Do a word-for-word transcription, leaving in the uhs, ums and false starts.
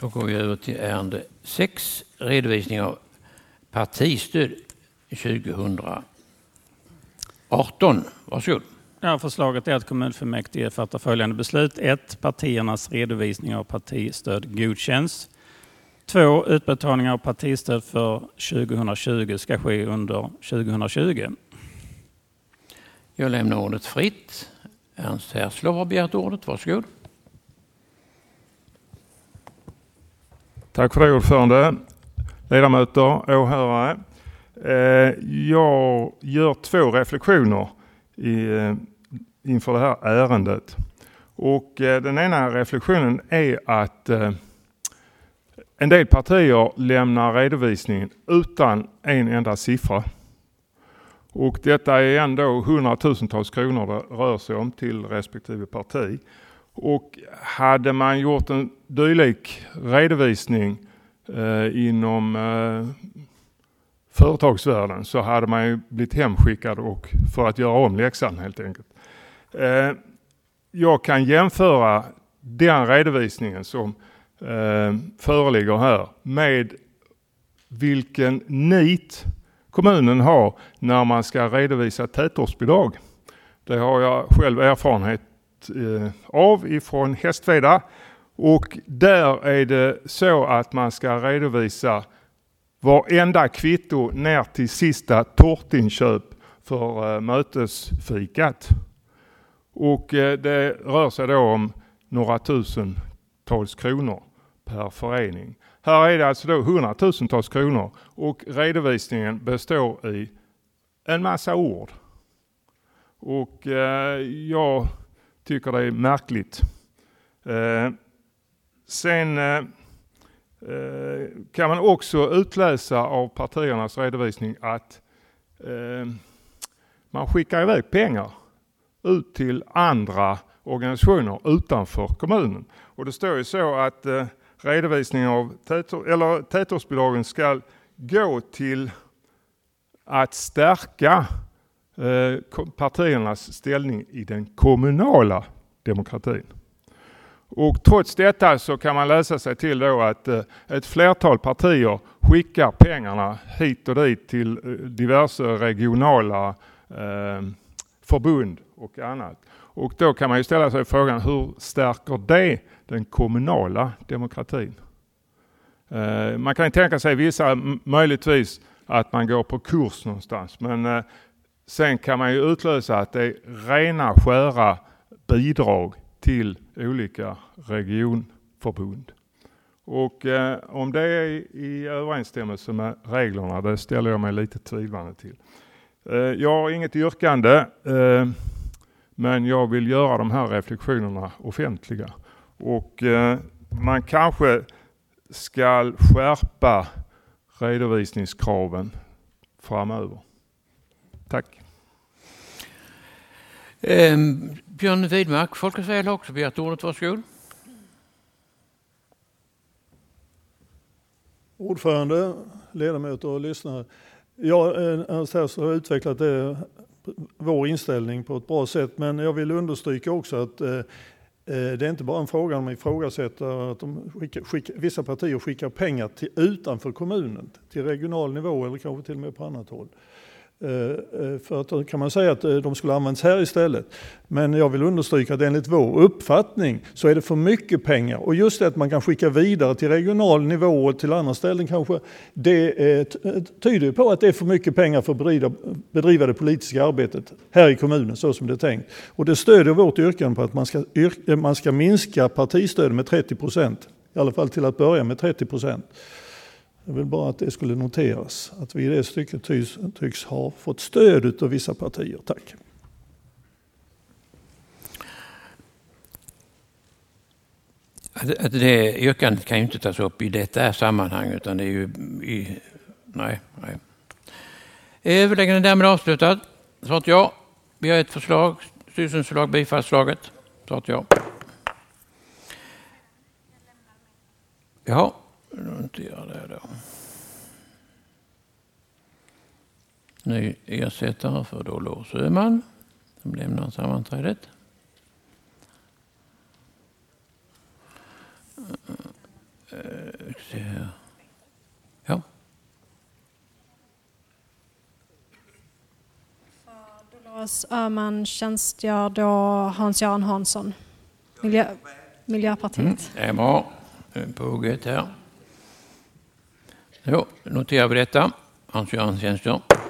Då går vi över till ärende sex, redovisning av partistöd tjugohundraarton. Varsågod. Ja, förslaget är att kommunfullmäktige fattar följande beslut. ett. Partiernas redovisning av partistöd godkänns. två. Utbetalningar av partistöd för tjugohundratjugo ska ske under tjugohundratjugo. Jag lämnar ordet fritt. Ernst Härslov har begärt ordet. Varsågod. Tack för det, ordförande. Ledamöter, åhörare. Jag gör två reflektioner inför det här ärendet. Och den ena reflektionen är att en del partier lämnar redovisningen utan en enda siffra. Och detta är ändå hundratusentals kronor det rör sig om till respektive parti. Och hade man gjort en dylik redovisning eh, inom eh, företagsvärlden så hade man ju blivit hemskickad och för att göra om läxan helt enkelt. Eh, jag kan jämföra den redovisningen som eh, föreligger här med vilken nit kommunen har när man ska redovisa tätortsbidrag. Det har jag själv erfarenhet av ifrån Hästveda, och där är det så att man ska redovisa varenda kvitto ner till sista tårtinköp för mötesfikat. Och det rör sig då om några tusentals kronor per förening. Här är det alltså då hundratusentals kronor och redovisningen består i en massa ord. Och eh, jag tycker det är märkligt. Eh, sen eh, kan man också utläsa av partiernas redovisning att eh, man skickar iväg pengar ut till andra organisationer utanför kommunen. Och det står ju så att eh, redovisningen av tätor, eller tätortsbidragen ska gå till att stärka eh, partiernas ställning i den kommunala demokratin. Och trots detta så kan man läsa sig till då att eh, ett flertal partier skickar pengarna hit och dit till eh, diverse regionala eh, förbund och annat. Och då kan man ju ställa sig frågan, hur stärker det den kommunala demokratin? Eh, man kan ju tänka sig vissa möjligtvis att man går på kurs någonstans. Men eh, sen kan man ju utlösa att det är rena skära bidrag till olika regionförbund. Och eh, om det är i överensstämmelse med reglerna, det ställer jag mig lite tvivlande till. Eh, jag har inget yrkande, eh, men jag vill göra de här reflektionerna offentliga. Och eh, man kanske ska skärpa redovisningskraven framöver. Tack. Eh, Björn Widmark, Folkets Väl har också begärt ordet. Varsågod. Ordförande, ledamöter och lyssnare. Jag har utvecklat det, vår inställning på ett bra sätt, men jag vill understryka också att eh, det är inte bara en fråga om att ifrågasätta att de skickar, skickar, vissa partier skickar pengar till utanför kommunen, till regional nivå eller kanske till och med på annat håll. För att då kan man säga att de skulle användas här istället. Men jag vill understryka att enligt vår uppfattning så är det för mycket pengar. Och just det att man kan skicka vidare till regional nivå och till andra ställen kanske, det tyder på att det är för mycket pengar för att bedriva, bedriva det politiska arbetet här i kommunen så som det är tänkt. Och det stöder vårt yrkande på att man ska, man ska minska partistödet med trettio procent. I alla fall till att börja med trettio procent. Jag vill bara att det skulle noteras att vi i det stycket tycks, tycks ha fått stöd av vissa partier. Tack. Att det yrkandet kan ju inte tas upp i detta sammanhang, utan det är ju i... Nej, nej. Överläggningen är därmed avslutad. Så att ja, vi har ett förslag. Styrelsens förslag, bifallsförslaget. Så att ja. Ja. Inte göra det då. Ny ersättare för Dolores Öhman som lämnar sammanträdet. Ja. Dolores Öhman tjänstgör då Hans-Göran Hansson, Miljö, Miljöpartiet. Mm, det är bra. Påget här. Jo, noterar vi detta. Hans-Göran tjänstgör.